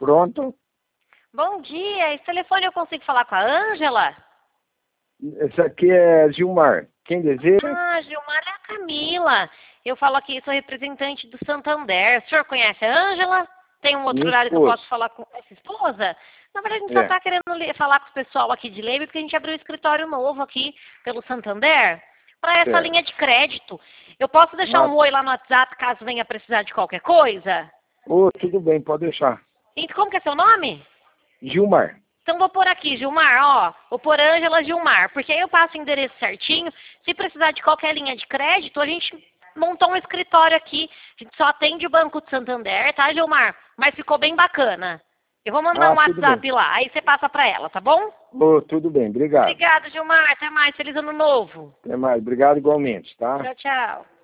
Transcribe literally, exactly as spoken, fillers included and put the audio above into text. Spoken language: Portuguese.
Pronto? Bom dia, esse telefone eu consigo falar com a Ângela? Esse aqui é Gilmar. Quem deseja? Ah, Gilmar é a Camila. Eu falo aqui, sou representante do Santander. O senhor conhece a Ângela? Tem um outro Minha horário que eu esposa. posso falar com essa esposa? Na verdade, a gente só É. está querendo li- falar com o pessoal aqui de Leme, porque a gente abriu um escritório novo aqui pelo Santander para essa Certo. linha de crédito. Eu posso deixar Ah, um oi lá no WhatsApp caso venha precisar de qualquer coisa? ô, tudo bem, pode deixar. E como que é seu nome? Gilmar. Então vou pôr aqui, Gilmar, ó, vou pôr Ângela Gilmar, porque aí eu passo o endereço certinho. Se precisar de qualquer linha de crédito, a gente montou um escritório aqui. A gente só atende o Banco de Santander, tá, Gilmar? Mas ficou bem bacana. Eu vou mandar Ah, um tudo bem. WhatsApp lá, aí você passa pra ela, tá bom? Ô, tudo bem, obrigado. Obrigada, Gilmar. Até mais. Feliz ano novo. Até mais. Obrigado igualmente, tá? Tchau, tchau.